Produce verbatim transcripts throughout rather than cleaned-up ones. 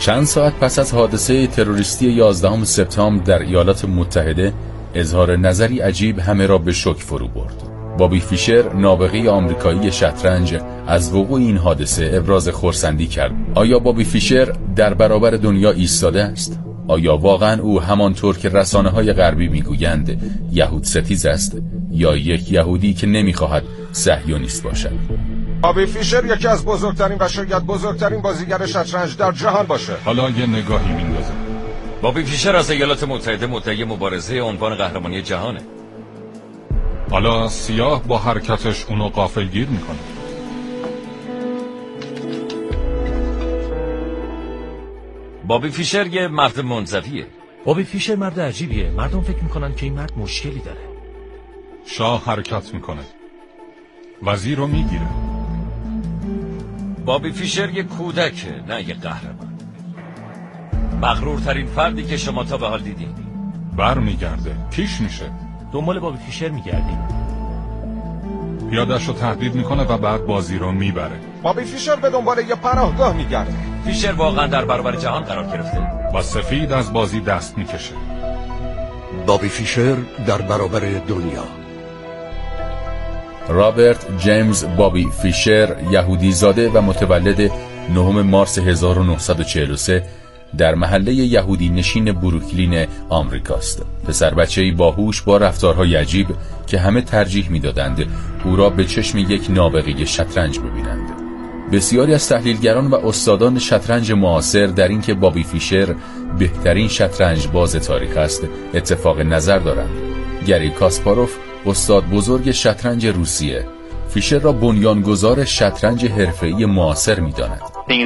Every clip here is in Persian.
چند ساعت پس از حادثه تروریستی یازدهم سپتامبر در ایالات متحده، اظهار نظری عجیب همه را به شوک فرو برد. بابی فیشر، نابغه آمریکایی شطرنج، از وقوع این حادثه ابراز خرسندی کرد. آیا بابی فیشر در برابر دنیا ایستاده است؟ آیا واقعا او همانطور که رسانه‌های غربی میگویند یهود ستیز است، یا یک یهودی که نمیخواهد صهیونیست باشد؟ بابی فیشر یکی از بزرگترین و شاید بزرگترین بازیگر شطرنج در جهان باشه. حالا یه نگاهی میندازه. بابی فیشر از ایالات متحده مدعی مبارزه عنوان قهرمانی جهانه. حالا سیاه با حرکتش اونو غافلگیر میکنه. بابی فیشر یه مرد منزویه. بابی فیشر مرد عجیبیه. مردم فکر میکنن که این مرد مشکلی داره. شاه حرکت میکنه، وزیر رو میگیره. بابی فیشر یه کودکه، نه یه قهرمان. مغرورترین فردی که شما تا به حال دیدین. بر میگرده، پیش میشه. دنبال بابی فیشر میگردیم. پیاده‌شو تهدید میکنه و بعد بازی رو میبره. بابی فیشر به دنبال یه پناهگاه میگرده. فیشر واقعا در برابر جهان قرار گرفته. با سفید از بازی دست میکشه. بابی فیشر در برابر دنیا. رابرت جیمز بابی فیشر، یهودی زاده و متولد نهم مارس هزار و نهصد و چهل و سه در محله یهودی نشین بروکلین آمریکاست. پسر بچه‌ای باهوش با رفتارهای عجیب که همه ترجیح می‌دادند او را به چشم یک نابغه شطرنج ببینند. بسیاری از تحلیلگران و استادان شطرنج معاصر در اینکه بابی فیشر بهترین شطرنج باز تاریخ است اتفاق نظر دارند. گری کاسپاروف، استاد بزرگ شطرنج روسیه، فیشر را بنیانگذار شطرنج حرفه‌ای معاصر می‌داند.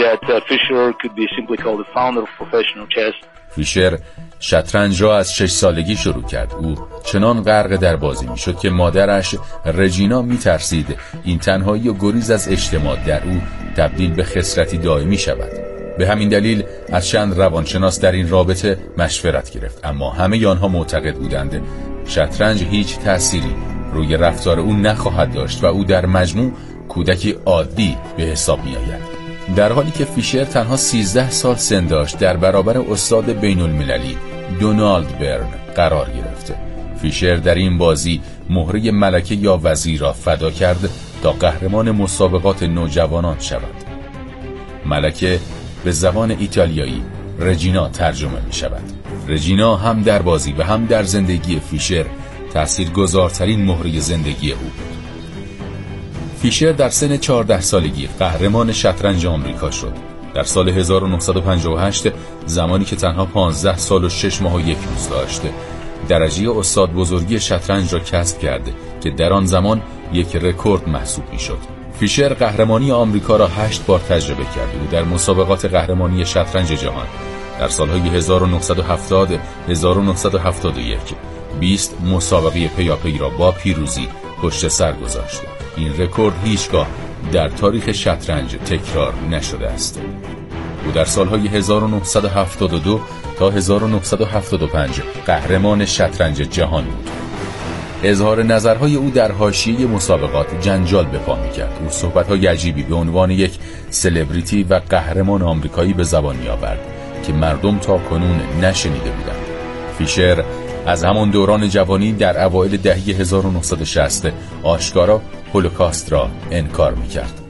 فیشر شطرنج را از شش سالگی شروع کرد. او چنان غرق در بازی میشد که مادرش رجینا میترسید این تنهایی و گریز از اجتماع در او تبدیل به خسرتی دائمی شود. به همین دلیل از چند روانشناس در این رابطه مشورت گرفت، اما همه آنها معتقد بودند شطرنج هیچ تأثیری روی رفتار او نخواهد داشت و او در مجموع کودکی عادی به حساب می آید. در حالی که فیشر تنها سیزده سال سن داشت، در برابر استاد بین المللی دونالد برن قرار گرفت. فیشر در این بازی مهره ملکه یا وزیر را فدا کرد تا قهرمان مسابقات نوجوانان شود. ملکه به زبان ایتالیایی رجینا ترجمه می شود. رجینا هم در بازی و هم در زندگی فیشر تأثیرگذارترین مهره زندگی او بود. فیشر در سن چهارده سالگی قهرمان شطرنج آمریکا شد. در سال هزار و نهصد و پنجاه و هشت، زمانی که تنها پانزده سال و شش ماه و یک روز داشت، درجه استاد بزرگی شطرنج را کسب کرد که در آن زمان یک رکورد محسوب می‌شد. فیشر قهرمانی آمریکا را هشت بار تجربه کرد و در مسابقات قهرمانی شطرنج جهان در سالهای هزار و نهصد و هفتاد، هزار و نهصد و هفتاد و یک بیست مسابقه پیاپی را با پیروزی پشت سر گذاشت. این رکورد هیچگاه در تاریخ شطرنج تکرار نشده است. او در سالهای هزار و نهصد و هفتاد و دو تا هزار و نهصد و هفتاد و پنج قهرمان شطرنج جهان بود. اظهار نظرهای او در حاشیه مسابقات جنجال به پا می‌کرد. او صحبت‌های عجیبی به عنوان یک سلبریتی و قهرمان آمریکایی به زبان می‌آورد که مردم تا کنون نشنیده بودند. فیشر از همان دوران جوانی در اوایل دهه هزار و نهصد و شصت آشکارا هولوکاست را انکار می‌کرد.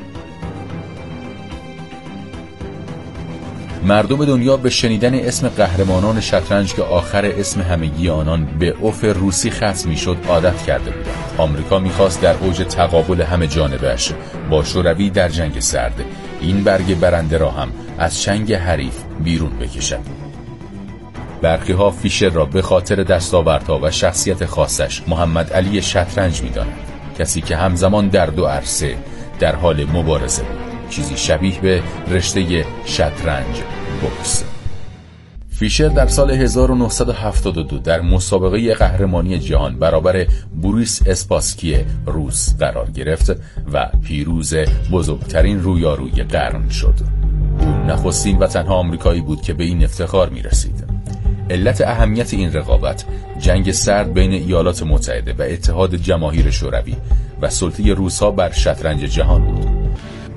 مردم دنیا به شنیدن اسم قهرمانان شطرنج که آخر اسم همگی آنان به اوف روسی ختم می‌شد عادت کرده بودند. آمریکا می‌خواست در اوج تقابل همه جانبش با شوروی در جنگ سرد این برگ برنده را هم از چنگ حریف بیرون بکشد. برخی‌ها فیشر را به خاطر دستاوردها و شخصیت خاصش محمد علی شطرنج می‌دانند، کسی که همزمان در دو عرصه در حال مبارزه بود، چیزی شبیه به رشته شطرنج بوکس. فیشر در سال هزار و نهصد و هفتاد و دو در مسابقه قهرمانی جهان برابر بوریس اسپاسکی روس قرار گرفت و پیروز بزرگترین رویاروی قرن شد. او نخستین و تنها آمریکایی بود که به این افتخار می رسید. علت اهمیت این رقابت جنگ سرد بین ایالات متحده و اتحاد جماهیر شوروی و سلطه روس‌ها بر شطرنج جهان بود.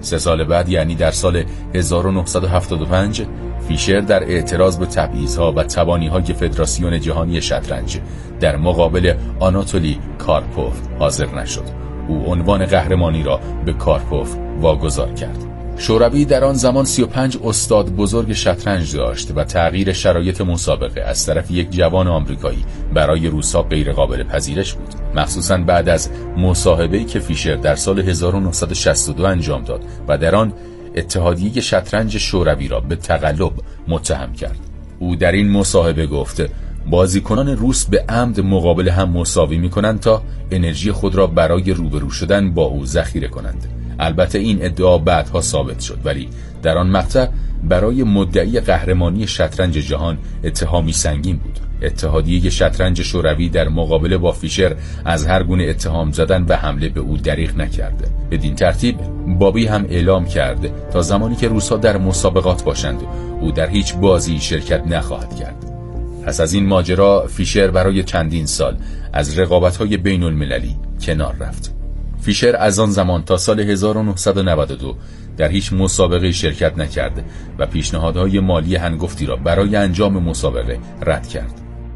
سه سال بعد یعنی در سال هزار و نهصد و هفتاد و پنج فیشر در اعتراض به تبعیض‌ها و تبانی‌های فدراسیون جهانی شطرنج در مقابل آناتولی کارپوف حاضر نشد. او عنوان قهرمانی را به کارپوف واگذار کرد. شوروی در آن زمان سی و پنج استاد بزرگ شطرنج داشت و تغییر شرایط مسابقه از طرف یک جوان آمریکایی برای روس‌ها غیر قابل پذیرش بود، مخصوصاً بعد از مصاحبه‌ای که فیشر در سال هزار و نهصد و شصت و دو انجام داد و در آن اتحادیه شطرنج شوروی را به تقلب متهم کرد. او در این مصاحبه گفت بازیکنان روس به عمد مقابل هم مساوی می‌کنند تا انرژی خود را برای روبرو شدن با او ذخیره کنند. البته این ادعا بعدها ثابت شد، ولی در آن مقطع برای مدعی قهرمانی شطرنج جهان اتهامی سنگین بود. اتحادیه شطرنج شوروی در مقابله با فیشر از هر گونه اتهام زدن و حمله به او دریغ نکرده. بدین ترتیب بابی هم اعلام کرد تا زمانی که روس‌ها در مسابقات باشند او در هیچ بازی شرکت نخواهد کرد. پس از این ماجرا فیشر برای چندین سال از رقابت‌های بین المللی کنار رفت. فیشر از آن زمان تا سال هزار و نهصد و نود و دو در هیچ مسابقه شرکت نکرد و پیشنهادهای مالی هنگفتی را برای انجام مسابقه رد کرد.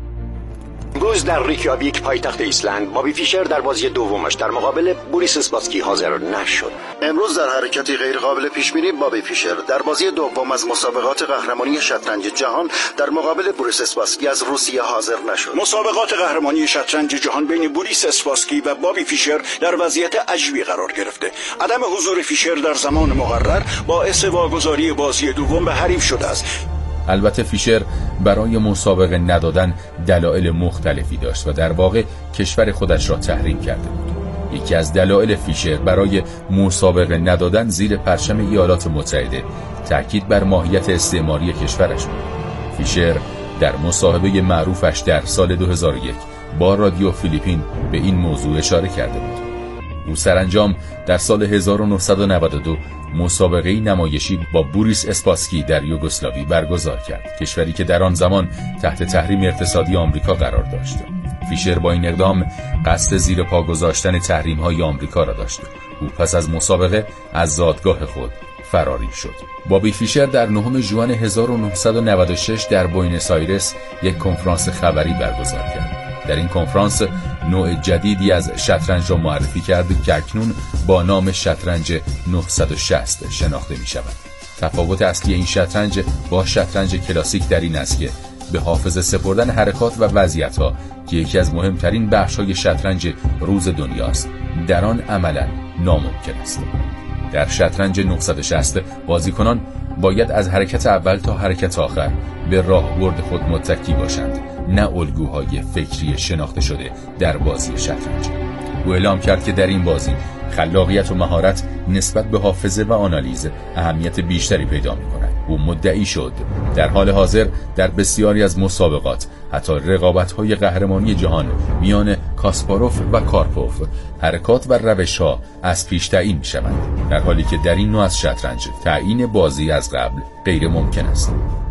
امروز در ریکیاویک پایتخت ایسلند بابی فیشر در بازی دومش در مقابل بوریس اسپاسکی حاضر نشد. امروز در حرکتی غیر قابل پیش بینی بابی فیشر در بازی دوم از مسابقات قهرمانی شطرنج جهان در مقابل بوریس اسپاسکی از روسیه حاضر نشد. مسابقات قهرمانی شطرنج جهان بین بوریس اسپاسکی و بابی فیشر در وضعیت عجیبی قرار گرفته. عدم حضور فیشر در زمان مقرر باعث واگذاری بازی دوم به حریف شده است. البته فیشر برای مسابقه ندادن دلایل مختلفی داشت و در واقع کشور خودش را تحریم کرده بود. یکی از دلایل فیشر برای مسابقه ندادن زیر پرچم ایالات متحده تاکید بر ماهیت استعماری کشورش بود. فیشر در مصاحبه معروفش در سال دو هزار و یک با رادیو فیلیپین به این موضوع اشاره کرده بود. او سرانجام در سال هزار و نهصد و نود و دو مسابقه نمایشی با بوریس اسپاسکی در یوگسلاوی برگزار کرد، کشوری که در آن زمان تحت تحریم اقتصادی آمریکا قرار داشت. فیشر با این اقدام قصد زیر پا گذاشتن تحریم‌های آمریکا را داشت. او پس از مسابقه از زادگاه خود فراری شد. بابی فیشر در نهم ژوئن هزار و نهصد و نود و شش در بوئنوس آیرس یک کنفرانس خبری برگزار کرد. در این کنفرانس نوع جدیدی از شطرنج را معرفی کرد که اکنون با نام شطرنج نهصد و شصت شناخته می شود. تفاوت اصلی این شطرنج با شطرنج کلاسیک در این است که به حافظه سپردن حرکات و وضعیت‌ها که یکی از مهمترین بخش‌های شطرنج روز دنیاست در آن عملاً ناممکن است. در شطرنج نهصد و شصت بازیکنان باید از حرکت اول تا حرکت آخر به راهبرد خود متکی باشند، نه الگوهای فکری شناخته شده در بازی شطرنج. او اعلام کرد که در این بازی خلاقیت و مهارت نسبت به حافظه و آنالیز اهمیت بیشتری پیدا می‌کند. او مدعی شد در حال حاضر در بسیاری از مسابقات، حتی رقابت‌های قهرمانی جهان میان کاسپاروف و کارپوف، حرکات و روش‌ها از پیش تعیین می‌شوند، در حالی که در این نوع از شطرنج تعیین بازی از قبل غیر ممکن است.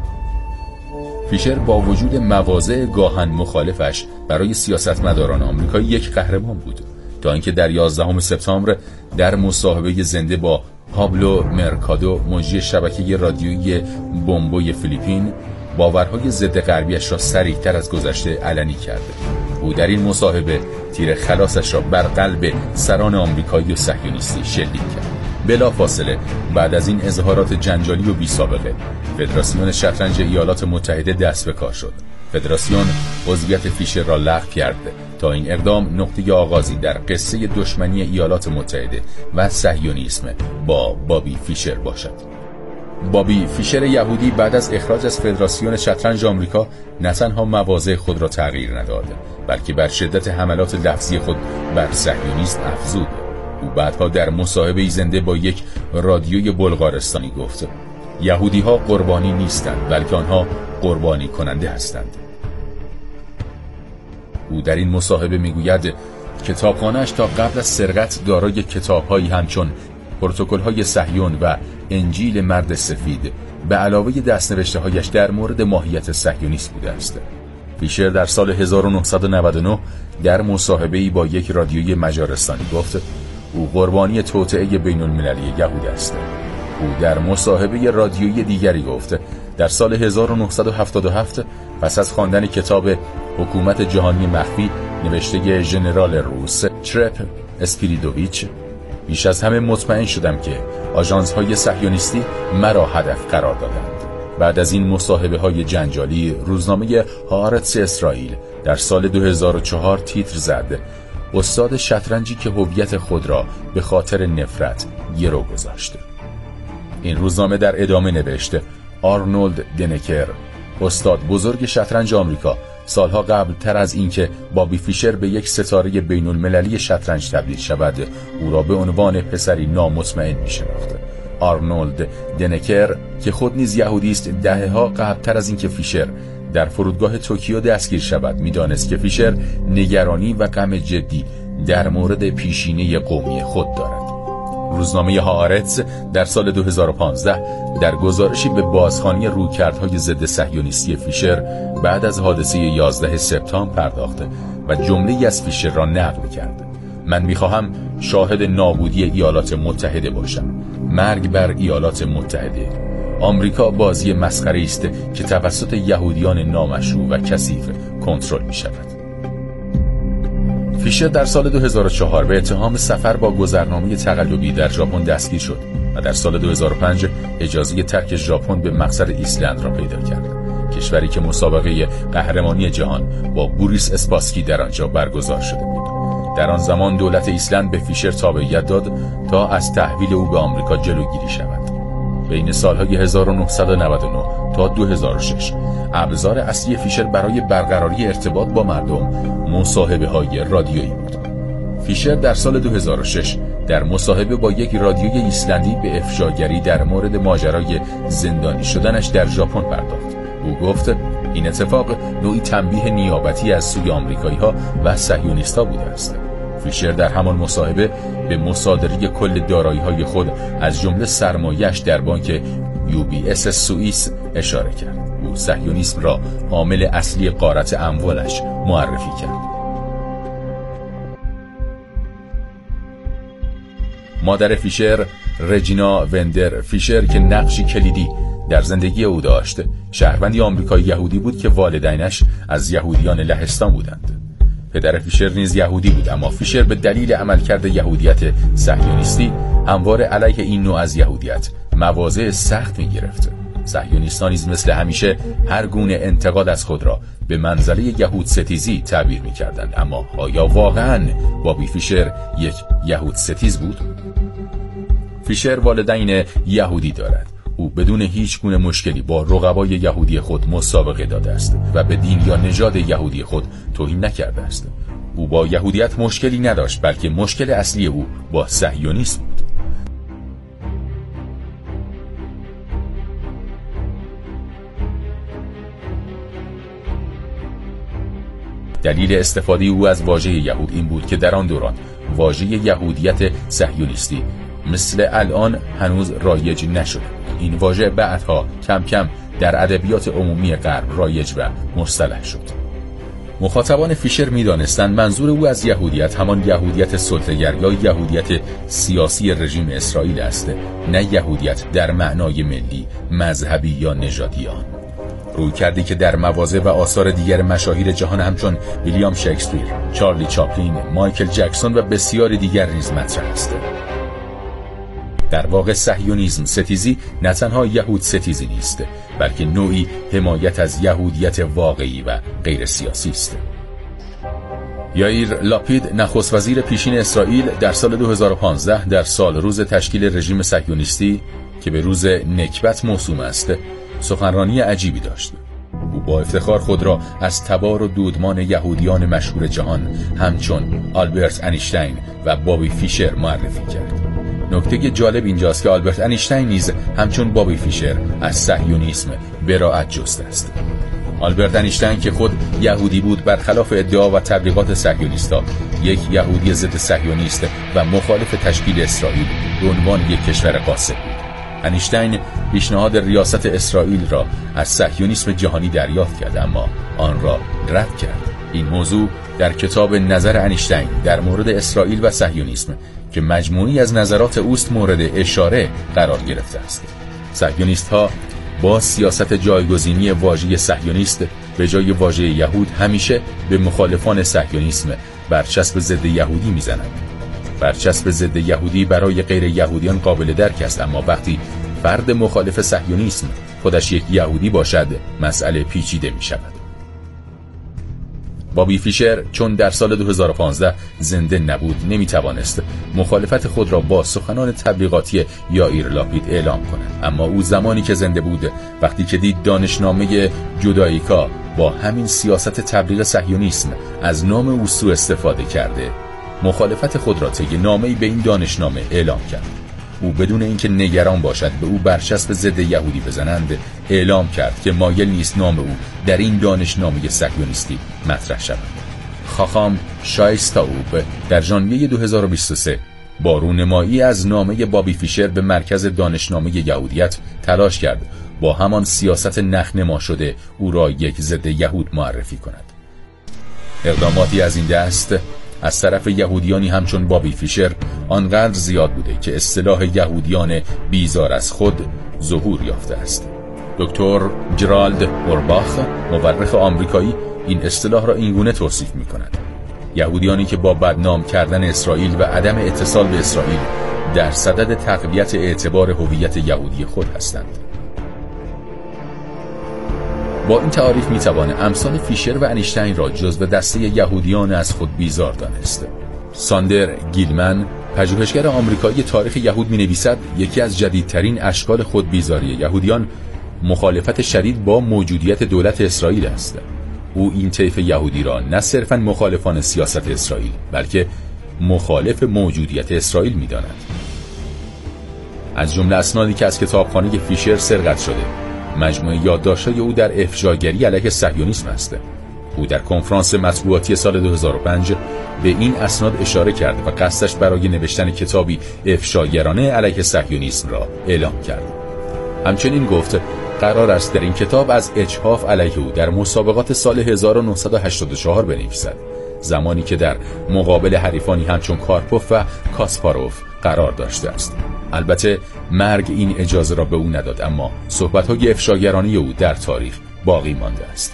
فیشر با وجود مواضع گاهن مخالفش برای سیاستمداران آمریکایی یک قهرمان بود، تا اینکه در یازدهم سپتامبر در مصاحبه زنده با پابلو مرکادو، مجری شبکه رادیویی بومبوی فیلیپین، باورهای ضد غربیش را سریعتر از گذشته علنی کرد. او در این مصاحبه تیر خلاصش را بر قلب سران آمریکایی و صهیونیستی شلیک کرد. بلافاصله بعد از این اظهارات جنجالی و بی‌سابقه، فدراسیون شطرنج ایالات متحده دست به کار شد. فدراسیون عضویت فیشر را لغو کرد تا این اقدام نقطه آغازی در قصه دشمنی ایالات متحده و صهیونیسم با بابی فیشر باشد. بابی فیشر یهودی بعد از اخراج از فدراسیون شطرنج آمریکا نه تنها مواضع خود را تغییر نداد، بلکه بر شدت حملات لفظی خود بر صهیونیسم افزود. او بعدها در مصاحبه‌ای زنده با یک رادیوی بلغارستانی گفت یهودی‌ها قربانی نیستند، بلکه آنها قربانی کننده هستند. او در این مصاحبه میگوید کتابخانه‌اش تا قبل از سرقت دارای کتاب‌هایی همچون پروتکل‌های صهیون و انجیل مرد سفید به علاوه دست‌نوشته‌هایش در مورد ماهیت صهیونیسم بوده است. فیشر در سال هزار و نهصد و نود و نه در مصاحبه‌ای با یک رادیوی مجارستانی گفت او قربانی توطئه بین المللی یهود است. او در مصاحبه رادیویی دیگری گفت در سال هزار و نهصد و هفتاد و هفت پس از خواندن کتاب حکومت جهانی مخفی نوشته ژنرال روس چرپ اسپیریدوویچ بیش از همه مطمئن شدم که آژانس‌های صهیونیستی مرا هدف قرار دادند. بعد از این مصاحبه های جنجالی روزنامه هآرتس اسرائیل در سال دو هزار و چهار تیتر زد استاد شطرنجی که هویت خود را به خاطر نفرت گرو گذاشته. این روزنامه در ادامه نوشته آرنولد دنکر استاد بزرگ شطرنج آمریکا سالها قبل تر از اینکه بابی فیشر به یک ستاره بین المللی شطرنج تبدیل شود او را به عنوان پسری نامطمئن می‌شناخت. آرنولد دنکر که خود نیز یهودی است دهه‌ها قبل تر از اینکه فیشر در فرودگاه توکیو دستگیر شود می‌دانست که فیشر نگرانی و غم جدی در مورد پیشینه قومی خود دارد. روزنامه هآرتس در سال دو هزار و پانزده در گزارشی به بازخوانی رویکردهای ضد صهیونیستی فیشر بعد از حادثه یازده سپتامبر پرداخت و جمله‌ای از فیشر را نقل کرد. من می‌خواهم شاهد نابودی ایالات متحده باشم. مرگ بر ایالات متحده. آمریکا بازی مسخره‌ای است که توسط یهودیان نامشروع و کثیف کنترل می‌شود. فیشر در سال دو هزار و چهار به اتهام سفر با گذرنامه تقلبی در ژاپن دستگیر شد و در سال دو هزار و پنج اجازه ترک ژاپن به مقصد ایسلند را پیدا کرد، کشوری که مسابقه قهرمانی جهان با بوریس اسپاسکی در آنجا برگزار شده بود. در آن زمان دولت ایسلند به فیشر تابعیت داد تا از تحویل او به آمریکا جلوگیری شود. بین سالهای هزار و نهصد و نود و نه تا دو هزار و شش ابزار اصلی فیشر برای برقراری ارتباط با مردم مصاحبه های رادیویی بود. فیشر در سال دو هزار و شش در مصاحبه با یک رادیوی ایسلندی به افشاگری در مورد ماجرای زندانی شدنش در ژاپن پرداخت. او گفت این اتفاق نوعی تنبیه نیابتی از سوی آمریکایی‌ها و صهیونیست‌ها بوده است. فیشر در همان مصاحبه به مصادره کل دارایی‌های خود از جمله سرمایه‌اش در بانک یو بی اس سوئیس اشاره کرد. او صهیونیسم را عامل اصلی غارت اموالش معرفی کرد. مادر فیشر، رجینا وندر فیشر که نقشی کلیدی در زندگی او داشت، شهروندی آمریکایی یهودی بود که والدینش از یهودیان لهستان بودند. پدر فیشر نیز یهودی بود، اما فیشر به دلیل عملکرد یهودیت صهیونیستی همواره علیه این نوع از یهودیت مواضع سخت می‌گرفت. صهیونیستان نیز مثل همیشه هر گونه انتقاد از خود را به منزله یهود ستیزی تعبیر می‌کردند. اما آیا واقعاً بابی فیشر یک یهود ستیز بود؟ فیشر والدین یهودی دارد. او بدون هیچ گونه مشکلی با رقبای یهودی خود مسابقه داده است و به دین یا نژاد یهودی خود توهین نکرده است. او با یهودیت مشکلی نداشت، بلکه مشکل اصلی او با صهیونیسم بود. دلیل استفاده او از واژه یهود این بود که در آن دوران واژه یهودیت صهیونیستی مثل الان هنوز رایج نشده. این واژه بعدها کم کم در ادبیات عمومی غرب رایج و مصطلح شد. مخاطبان فیشر می‌دانستند منظور او از یهودیت همان یهودیت سلطه‌گر یا یهودیت سیاسی رژیم اسرائیل است، نه یهودیت در معنای ملی، مذهبی یا نژادی آن. روی کردی که در مواضع و آثار دیگر مشاهیر جهان همچون ویلیام شکسپیر، چارلی چاپلین، مایکل جکسون و بسیاری دیگر نیز مطرح است. در واقع صهیونیسم ستیزی نه تنها یهود ستیزی نیست، بلکه نوعی حمایت از یهودیت واقعی و غیر سیاسی است. یائیر لاپید نخست وزیر پیشین اسرائیل در سال دو هزار و پانزده در سال روز تشکیل رژیم صهیونیستی که به روز نکبت موسوم است سخنرانی عجیبی داشت. او با افتخار خود را از تبار و دودمان یهودیان مشهور جهان همچون آلبرت انیشتین و بابی فیشر معرفی کرد. نکته جالب اینجاست که آلبرت انیشتین نیز همچون بابی فیشر از صهیونیسم براءت جسته است. آلبرت انیشتین که خود یهودی بود، برخلاف ادعا و تبلیغات صهیونیستا یک یهودی ضد صهیونیست و مخالف تشکیل اسرائیل به عنوان یک کشور غاصب بود. انیشتین پیشنهاد ریاست اسرائیل را از صهیونیسم جهانی دریافت کرد، اما آن را رد کرد. این موضوع در کتاب نظر انیشتین در مورد اسرائیل و صهیونیسم که مجموعی از نظرات اوست مورد اشاره قرار گرفته است. صهیونیست ها با سیاست جایگزینی واژه صهیونیست به جای واژه یهود همیشه به مخالفان صهیونیسم برچسب ضد یهودی میزنند. برچسب ضد یهودی برای غیر یهودیان قابل درک است، اما وقتی فرد مخالف صهیونیسم خودش یک یهودی باشد مسئله پیچیده می شود. بابی فیشر چون در سال دو هزار و پانزده زنده نبود نمی توانست مخالفت خود را با سخنان تبلیغاتی یائیر لاپید اعلام کند، اما او زمانی که زنده بود، وقتی که دید دانشنامه جوداییکا با همین سیاست تبلیغ صهیونیسم از نام او سوء استفاده کرده، مخالفت خود را طی نامه‌ای به این دانشنامه اعلام کرد. او بدون اینکه نگران باشد به او برچسب ضد یهودی بزنند اعلام کرد که مایل نیست نام او در این دانشنامه صهیونیستی مطرح شود. خاخام شایستاوب در ژانویه دو هزار و بیست و سه با رونمایی از نامه بابی فیشر به مرکز دانشنامه یهودیت تلاش کرد با همان سیاست نخنما شده او را یک ضد یهود معرفی کند. اقداماتی از این دست از طرف یهودیانی همچون بابی فیشر آنقدر زیاد بوده که اصطلاح یهودیان بیزار از خود ظهور یافته است. دکتر جرالد اورباخ مورخ آمریکایی این اصطلاح را اینگونه توصیف می کند: یهودیانی که با بدنام کردن اسرائیل و عدم اتصال به اسرائیل در صدد تقویت اعتبار هویت یهودی خود هستند. با این تعاریف میتوانه امثال فیشر و انیشتین را جزو دسته یهودیان از خود بیزار دانست. ساندر گیلمن پژوهشگر آمریکایی تاریخ یهود می نویسد یکی از جدیدترین اشکال خود بیزاری یهودیان مخالفت شدید با موجودیت دولت اسرائیل است. او این طیف یهودی را نه صرفاً مخالفان سیاست اسرائیل بلکه مخالف موجودیت اسرائیل می داند. از جمله اسنادی که از کتابخانه فیشر سرقت شده مجموعه یادداشت‌های او در افشاگری علیه صهیونیسم است. او در کنفرانس مطبوعاتی سال دو هزار و پنج به این اسناد اشاره کرد و قصدش برای نوشتن کتابی افشاگرانه علیه صهیونیسم را اعلام کرد. همچنین گفت قرار است در این کتاب از اجحاف علیه او در مسابقات سال هزار و نهصد و هشتاد و چهار بنویسد، زمانی که در مقابل حریفانی همچون کارپوف و کاسپاروف قرار داشته است. البته مرگ این اجازه را به او نداد، اما صحبت‌های افشاگرانه او در تاریخ باقی مانده است.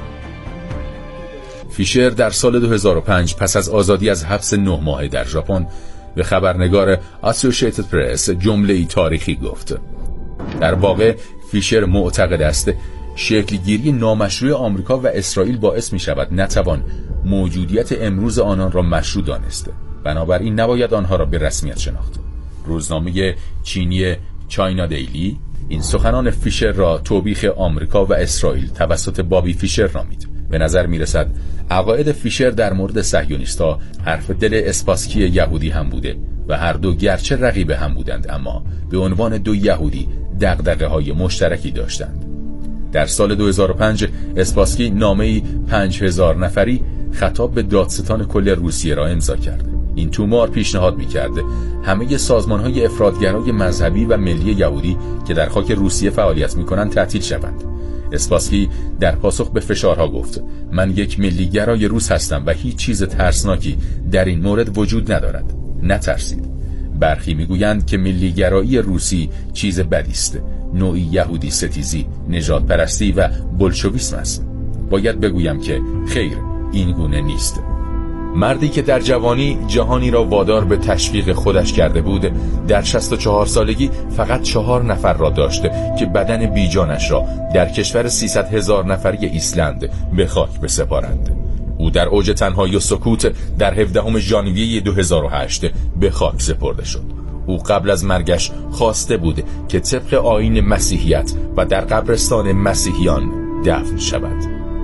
فیشر در سال دو هزار و پنج پس از آزادی از حبس نه ماهه در ژاپن به خبرنگار اسوسییتد پرس جمله‌ای تاریخی گفت: در واقع فیشر معتقد است شکلگیری نامشروع آمریکا و اسرائیل باعث می شود نتوان موجودیت امروز آنان را مشروع دانست، بنابراین نباید آنها را به رسمیت شناخت. روزنامه چینی چاینا دیلی این سخنان فیشر را توبیخ آمریکا و اسرائیل توسط بابی فیشر نامید. به نظر می رسد عقاید فیشر در مورد صهیونیست‌ها حرف دل اسپاسکی یهودی هم بوده و هر دو گرچه رقیب هم بودند اما به عنوان دو یهودی دغدغه‌های مشترکی داشتند. در سال دو هزار و پنج اسپاسکی نامه‌ای پنج هزار نفری خطاب به دادستان کل روسیه را امضا کرد. این تومار پیشنهاد می‌کرد همه سازمان‌های افراطگرای مذهبی و ملی یهودی که در خاک روسیه فعالیت می‌کنند تعطیل شوند. اسپاسکی در پاسخ به فشارها گفت: من یک ملیگرای روس هستم و هیچ چیز ترسناکی در این مورد وجود ندارد. نترسید. برخی میگویند که ملیگرایی روسی چیز بدی است، نوعی یهودی ستیزی، نژاد پرستی و بولشویسم است. باید بگویم که خیر، این گونه نیست. مردی که در جوانی جهانی را وادار به تشویق خودش کرده بود، در شصت و چهار سالگی فقط چهار نفر را داشت که بدن بیجانش را در کشور سیصد هزار نفری ایسلند به خاک بسپارند. او در اوج تنهایی و سکوت در هفدهم ژانویه دو هزار و هشت به خاک سپرده شد. او قبل از مرگش خواسته بود که طبق آیین مسیحیت و در قبرستان مسیحیان دفن شود.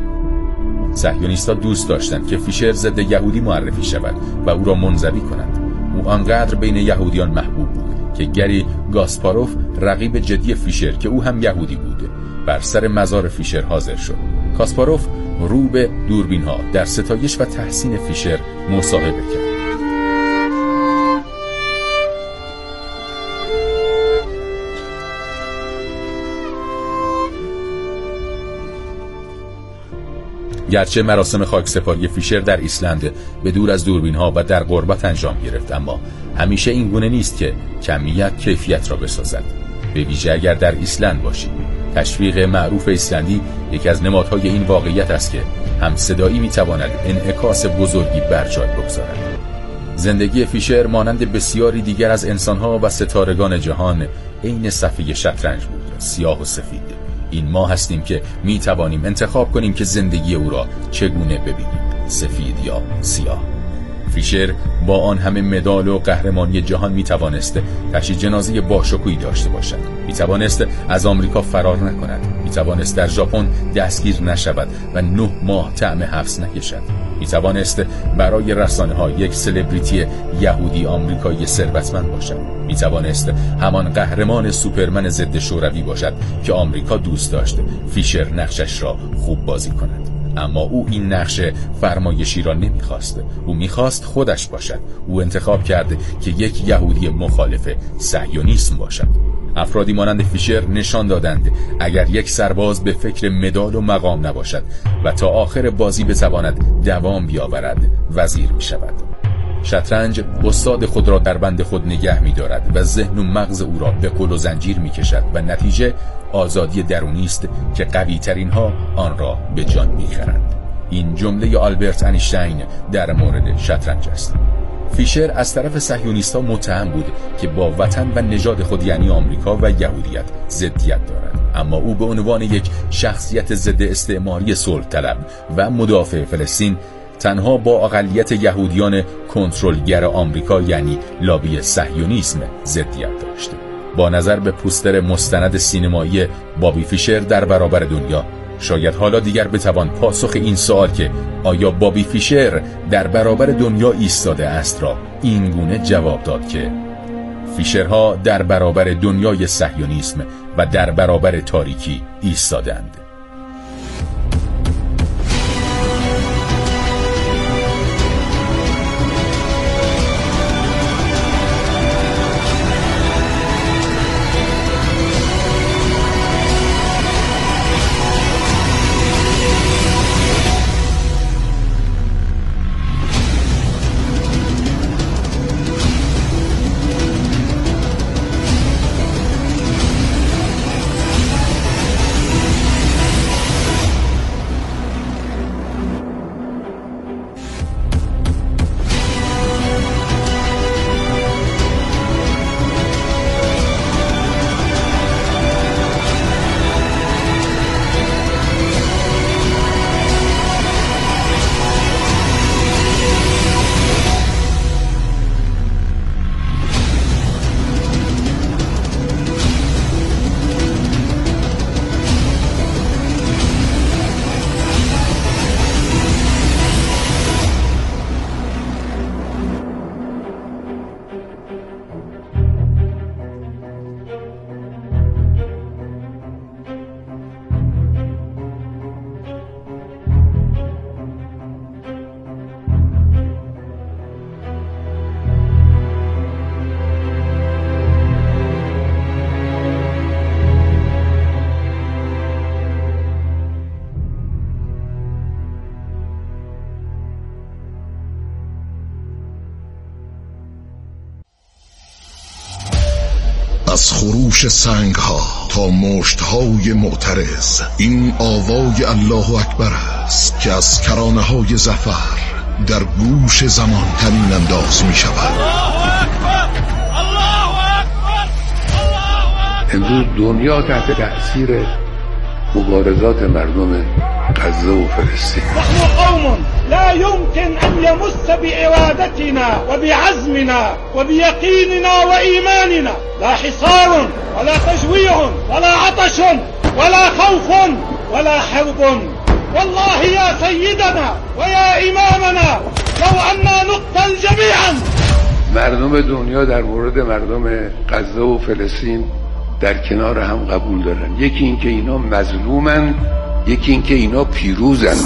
صهیونیست‌ها دوست داشتند که فیشر ضد یهودی معرفی شود و او را منزوی کنند. او آنقدر بین یهودیان محبوب بود که گری گاسپاروف رقیب جدی فیشر که او هم یهودی بود بر سر مزار فیشر حاضر شد. کاسپاروف رو به دوربین‌ها در ستایش و تحسین فیشر مصاحبه کرد. گرچه مراسم خاکسپاری فیشر در ایسلند به دور از دوربین‌ها و در غربت انجام گرفت، اما همیشه این گونه نیست که کمیت کیفیت را بسازد. به ویژه اگر در ایسلند باشید. تشویق معروف ایسلندی یکی از نمادهای این واقعیت است که همصدایی میتواند انعکاس بزرگی بر جای بگذارد. زندگی فیشر مانند بسیاری دیگر از انسانها و ستارگان جهان عین صفحه شطرنج بود، سیاه و سفید. این ما هستیم که میتوانیم انتخاب کنیم که زندگی او را چگونه ببینیم، سفید یا سیاه. فیشر با آن همه مدال و قهرمانی جهان میتوانست تشییع جنازه باشکوهی داشته باشد، میتوانست از آمریکا فرار نکند، میتوانست در ژاپن دستگیر نشود و نه ماه طعم حبس نکشد، میتوانست برای رسانه ها یک سلبریتی یهودی آمریکایی ثروتمند باشد، میتوانست همان قهرمان سوپرمن ضد شوروی باشد که آمریکا دوست داشت فیشر نقشش را خوب بازی کند. اما او این نقش فرمایشی را نمیخواست. او میخواست خودش باشد. او انتخاب کرد که یک یهودی مخالف صهیونیسم باشد. افرادی مانند فیشر نشان دادند اگر یک سرباز به فکر مدال و مقام نباشد و تا آخر بازی بتواند دوام بیاورد، وزیر میشود. شطرنج استاد خود را در بند خود نگه می‌دارد و ذهن و مغز او را به قل و زنجیر می‌کشد و نتیجه آزادی درونی است که قوی ترین ها آن را به جان می‌خرند. این جمله آلبرت انیشتین در مورد شطرنج است. فیشر از طرف صهیونیست‌ها متهم بود که با وطن و نژاد خود یعنی آمریکا و یهودیت ضدیت دارد، اما او به عنوان یک شخصیت ضد استعماری صلح طلب و مدافع فلسطین تنها با اقلیت یهودیان کنترلگر آمریکا یعنی لابی صهیونیسم ضدیت داشت. با نظر به پوستر مستند سینمایی بابی فیشر در برابر دنیا، شاید حالا دیگر بتوان پاسخ این سوال که آیا بابی فیشر در برابر دنیا ایستاده است را این گونه جواب داد که فیشرها در برابر دنیای صهیونیسم و در برابر تاریکی ایستادند. از خروش سنگ ها تا مشت های معترض، این آوای الله اکبر است که از کرانه های ظفر در گوش زمان تنین انداز می شود. امروز دنیا تحت تأثیر مبارزات مردم غزه و فلسطین. نحن قوم لا يمكن أن يمس بإرادتنا وبعزمنا وبيقيننا وإيماننا لا حصار ولا تجويع ولا عطش ولا خوف ولا حرب. والله يا سيدنا ويا إمامنا لو أننا نقتل جميعا. مردم دنیا در مورد مردم غزه و فلسطین در کنار هم قبول دارن. یکی این که اینا مظلومن، یکی این که اینا پیروزن.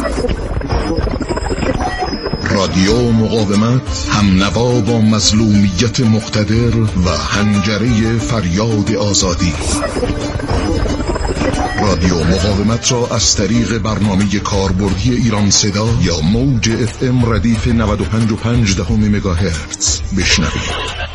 رادیو مقاومت هم نوا با مظلومیت مقتدر و حنجره فریاد آزادی. رادیو مقاومت را از طریق برنامه کاربردی ایران صدا یا موج اف ام ردیف نود و پنج و پنج دهم مگاهرتز بشنوید.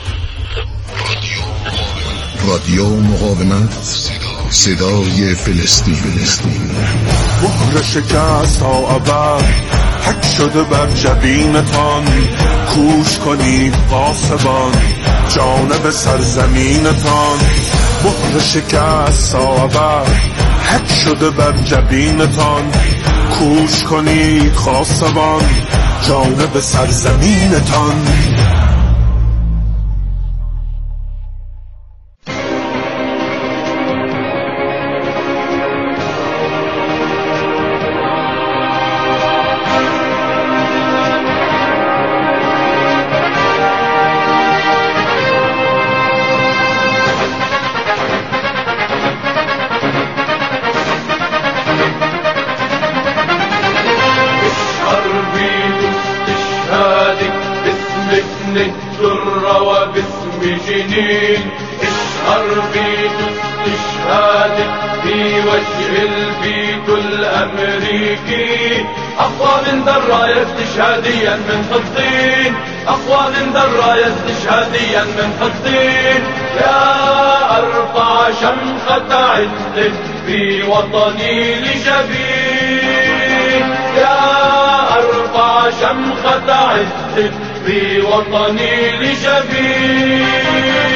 رادیو مقاومت، صدای فلسطین. مهر شکست تا ابد حک شده بر جبینتان، کوش کنید قاسبان جانب سرزمینتان. مهر شکست تا ابد حک شده بر جبینتان، کوش کنید قاسبان جانب سرزمینتان. اشهر بيت استشهادك في وجه البيت الأمريكي، أقوى من دراية استشهاديا من فلسطين، أقوى من دراية استشهاديا من فلسطين. يا أرفع شمخة عز في وطني لجبين، يا أرفع شمخة عز في وطني لجبين.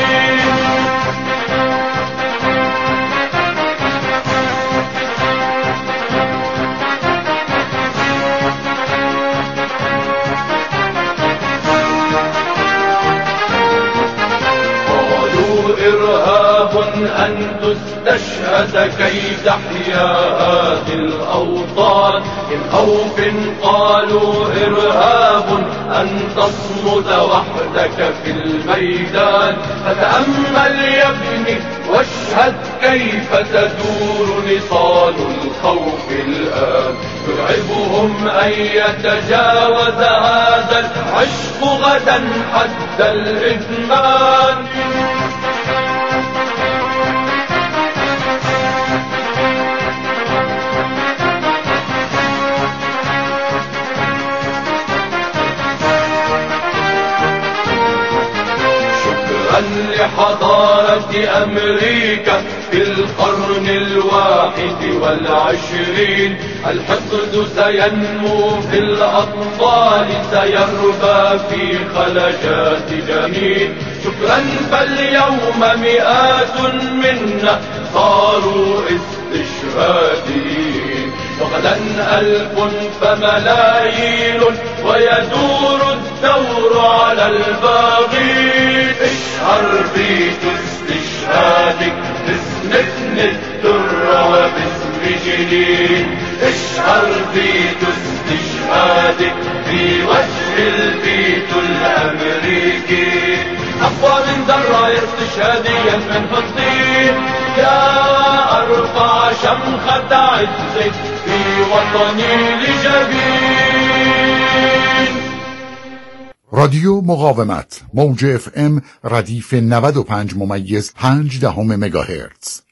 إرهاب أن تستشهد كي تحيا هذه الأوطان، من خوف قالوا إرهاب أن تصمد وحدك في الميدان. فتأمل يا ابني واشهد كيف تدور نصال الخوف الآن، يرعبهم أن يتجاوز هذا العشق غدا حد الإدمان. لحضارة أمريكا في القرن الواحد والعشرين، الحقد سينمو في الأطفال، سيربى في خلجات جنين. شكرا فاليوم مئات منا صاروا استشهاديين، وغدا ألف فملايين، ويدور الدور على الباغين. اشهر بيت استشهادك باسم ابن الدر وباسم جنين، اشهر بيت استشهادك في وجه البيت الأمريكي، أقوى من دراية استشهاديا من فلسطين. يا أرفع شمخة عزك في وطني لجبين. رادیو مقاومت، موج اف ام ردیف نود و پنج ممیز پنج دهم مگاهرتز.